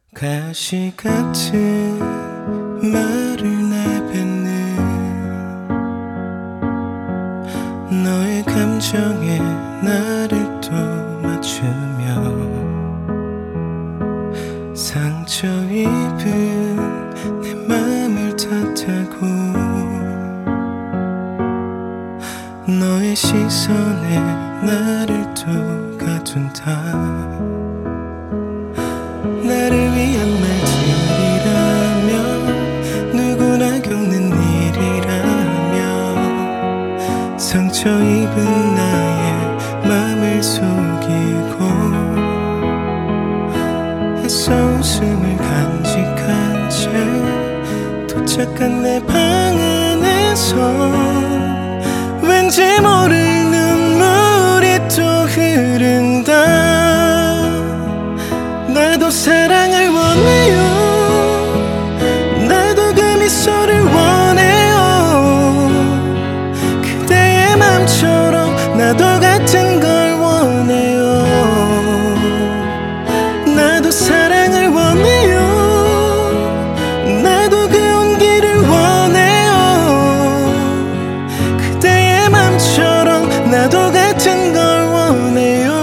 가시 같은 말을 내뱉는 너의 감정에 나를 또 맞추며 상처 입은 내 맘을 탓하고 너의 시선에 나를 또 가둔다. 나를 위한 말들이라며 누구나 겪는 일이라며 상처 입은 나의 맘을 속이고 애써 웃음을 간직한 채 도착한 내 방 안에서 왠지 모를 눈물이 또 흐른다. 나도 사랑을 원해요. 나도 그 미소를 원해요. 그대의 맘처럼 나도 같은 걸 원해요. 나도 사랑을 원해요. 나도 그 온기를 원해요. 그대의 맘처럼 나도 같은 걸 원해요.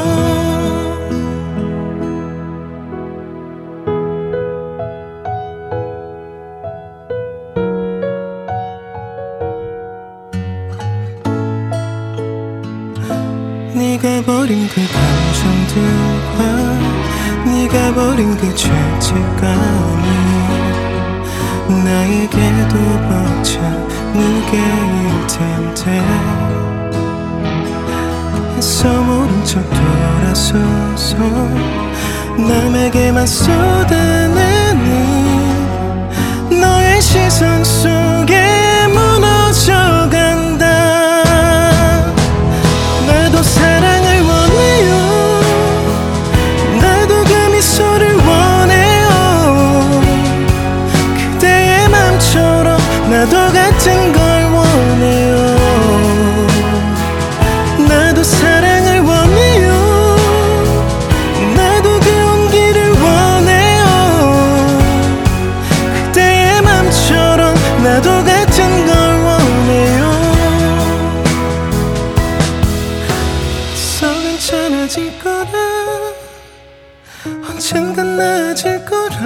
네가 버린 그 감정들과 네가 버린 그 죄책감이 나에게도 벅찬 무게일 텐데 애써 모른 척 돌아서서 남에게만 쏟아내는 너의 시선 속에 무너져간다. 나도 사랑을 원해요. 나도 그 미소를 원해요. 그대의 맘처럼 나도 같은 걸 원해요. 나도 사랑을 원해요. 나도 그 온기를 원해요. 그대의 맘처럼 나도 같은 걸 원해요. 괜찮아질 거라 언젠간 나아질 거라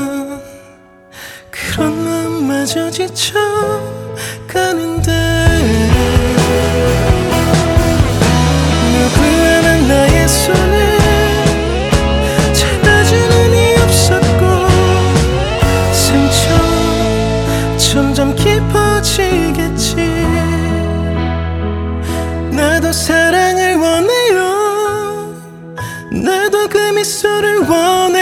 그런 마음마저 지쳐가는데 누구야 난 나의 손을 잡아주는 이 없었고 상처 점점 깊어지겠지. 나도 사랑을 원해요. 나도 그 미소를 원해.